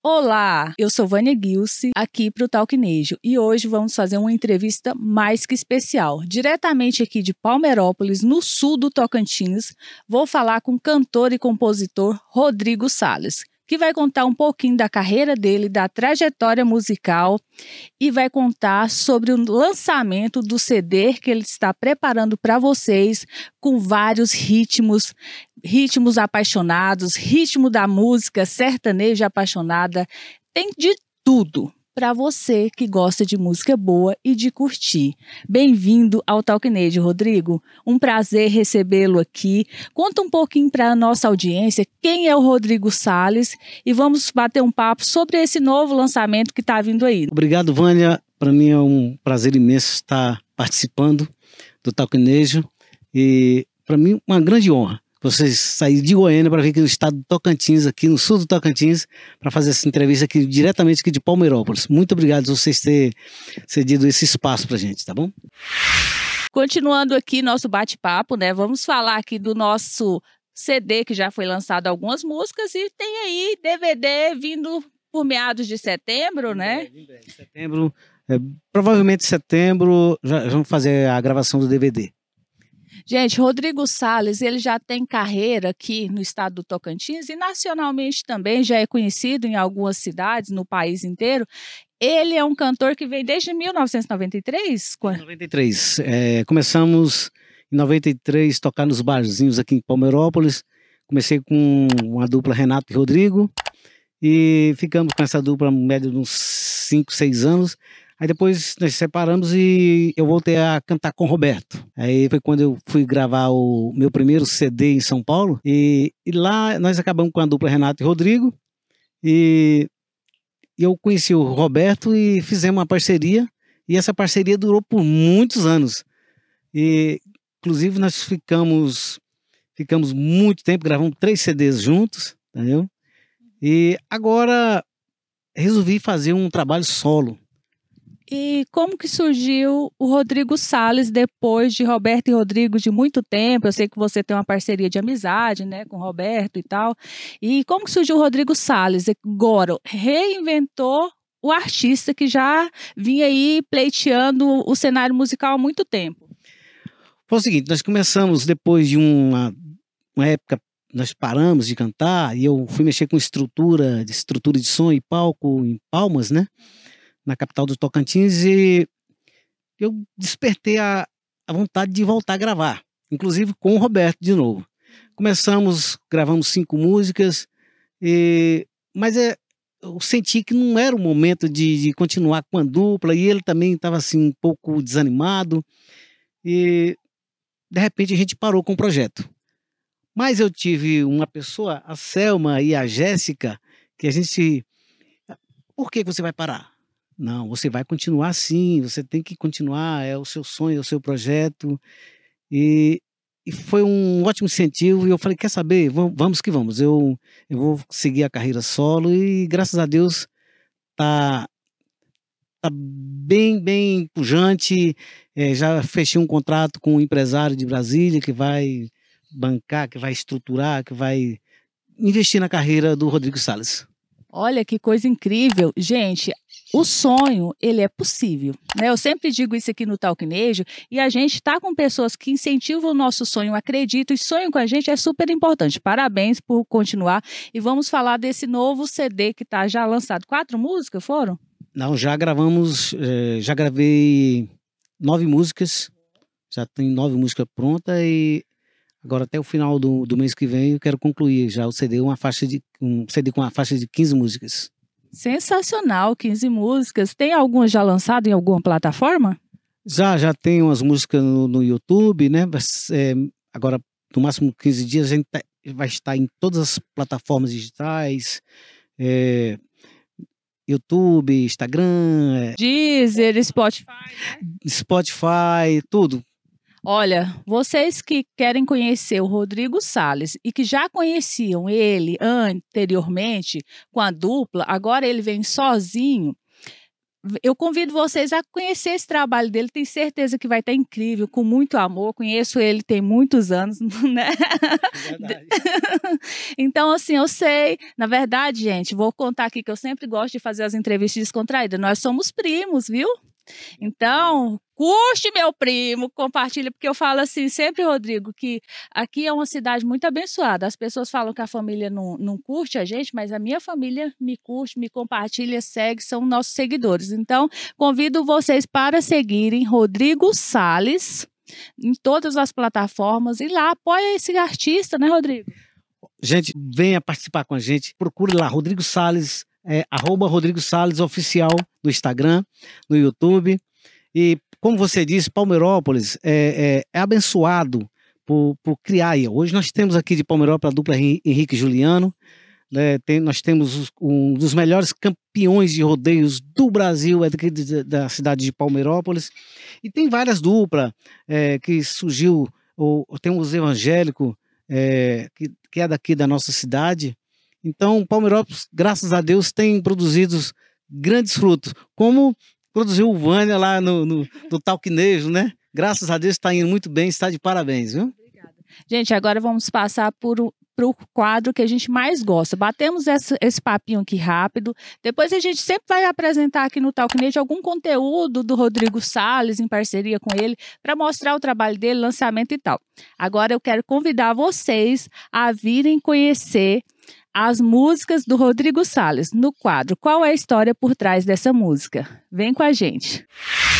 Olá, eu sou Vânia Gilce, aqui para o Talquinejo, e hoje vamos fazer uma entrevista mais que especial. Diretamente aqui de Palmeirópolis, no sul do Tocantins, vou falar com o cantor e compositor Rodrigo Salles, que vai contar um pouquinho da carreira dele, da trajetória musical e vai contar sobre o lançamento do CD que ele está preparando para vocês, com vários ritmos apaixonados, ritmo da música sertaneja apaixonada, tem de tudo para você que gosta de música boa e de curtir. Bem-vindo ao Talquinejo, Rodrigo. Um prazer recebê-lo aqui. Conta um pouquinho para a nossa audiência quem é o Rodrigo Salles e vamos bater um papo sobre esse novo lançamento que está vindo aí. Obrigado, Vânia. Para mim é um prazer imenso estar participando do Talquinejo e para mim uma grande honra vocês saírem de Goiânia para vir aqui no estado do Tocantins, aqui no sul do Tocantins, para fazer essa entrevista aqui diretamente aqui de Palmeirópolis. Muito obrigado por vocês terem cedido esse espaço para a gente, tá bom? Continuando aqui nosso bate-papo, né? Vamos falar aqui do nosso CD que já foi lançado algumas músicas e tem aí DVD vindo por meados de setembro, né? Em breve. Setembro, provavelmente setembro já vamos fazer a gravação do DVD. Gente, Rodrigo Salles, ele já tem carreira aqui no estado do Tocantins e nacionalmente também, já é conhecido em algumas cidades no país inteiro. Ele é um cantor que vem desde 1993? 93. Começamos em 93 a tocar nos barzinhos aqui em Palmeirópolis. Comecei com uma dupla Renato e Rodrigo e ficamos com essa dupla média de uns 5, 6 anos. Aí depois nós separamos e eu voltei a cantar com o Roberto. Aí foi quando eu fui gravar o meu primeiro CD em São Paulo. E lá nós acabamos com a dupla Renato e Rodrigo. E eu conheci o Roberto e fizemos uma parceria. E essa parceria durou por muitos anos. E inclusive nós ficamos muito tempo, gravamos 3 CDs juntos, entendeu? E agora resolvi fazer um trabalho solo. E como que surgiu o Rodrigo Salles depois de Roberto e Rodrigo de muito tempo? Eu sei que você tem uma parceria de amizade, né, com o Roberto e tal. E como que surgiu o Rodrigo Salles? Agora, reinventou o artista que já vinha aí pleiteando o cenário musical há muito tempo. Foi o seguinte, nós começamos depois de uma época, nós paramos de cantar e eu fui mexer com estrutura de som e palco em Palmas, né? Na capital do Tocantins, e eu despertei a vontade de voltar a gravar, inclusive com o Roberto de novo. Gravamos 5 músicas, mas eu senti que não era o momento de continuar com a dupla, e ele também estava assim um pouco desanimado, e de repente a gente parou com o projeto. Mas eu tive uma pessoa, a Selma e a Jéssica, que a gente... Por que você vai parar? Não, você vai continuar sim, você tem que continuar, é o seu sonho, é o seu projeto. E foi um ótimo incentivo e eu falei, quer saber, vamos que vamos. Eu vou seguir a carreira solo e graças a Deus tá bem pujante. Já fechei um contrato com um empresário de Brasília que vai bancar, que vai estruturar, que vai investir na carreira do Rodrigo Salles. Olha que coisa incrível. Gente, o sonho, ele é possível, né? Eu sempre digo isso aqui no Talquinejo e a gente está com pessoas que incentivam o nosso sonho, acreditam e sonham com a gente, é super importante. Parabéns por continuar e vamos falar desse novo CD que está já lançado. 4 músicas foram? Não, já gravei 9 músicas, já tem 9 músicas prontas e agora até o final do mês que vem eu quero concluir já o CD, um CD com uma faixa de 15 músicas. Sensacional, 15 músicas. Tem alguma já lançada em alguma plataforma? Já tem umas músicas no YouTube, né? Agora, no máximo 15 dias, a gente vai estar em todas as plataformas digitais, YouTube, Instagram, Deezer, Spotify, né? Spotify, tudo. Olha, vocês que querem conhecer o Rodrigo Salles e que já conheciam ele anteriormente com a dupla, agora ele vem sozinho, eu convido vocês a conhecer esse trabalho dele, tenho certeza que vai estar incrível, com muito amor, conheço ele tem muitos anos, né? Verdade. Então, assim, eu sei, na verdade, gente, vou contar aqui que eu sempre gosto de fazer as entrevistas descontraídas, nós somos primos, viu? Então, curte meu primo, compartilha, porque eu falo assim sempre, Rodrigo, que aqui é uma cidade muito abençoada. As pessoas falam que a família não curte a gente, mas a minha família me curte, me compartilha, segue, são nossos seguidores. Então, convido vocês para seguirem Rodrigo Salles em todas as plataformas e lá apoia esse artista, né, Rodrigo? Gente, venha participar com a gente, procure lá, Rodrigo Salles, @Rodrigo Salles Oficial no Instagram, no YouTube. E como você disse, Palmeirópolis é abençoado por criar aí. Hoje nós temos aqui de Palmeirópolis a dupla Henrique e Juliano, né? Nós temos um dos melhores campeões de rodeios do Brasil, é daqui da cidade de Palmeirópolis. E tem várias duplas que surgiu, tem os evangélicos que é daqui da nossa cidade. Então, Palmeirópolis, graças a Deus, tem produzido grandes frutos, como produziu o Vânia lá no Talquinejo, né? Graças a Deus está indo muito bem, está de parabéns, viu? Obrigada. Gente, agora vamos passar para o quadro que a gente mais gosta. Batemos esse papinho aqui rápido, depois a gente sempre vai apresentar aqui no Talquinejo algum conteúdo do Rodrigo Salles, em parceria com ele, para mostrar o trabalho dele, lançamento e tal. Agora eu quero convidar vocês a virem conhecer as músicas do Rodrigo Salles no quadro Qual é a História por Trás dessa Música? Vem com a gente.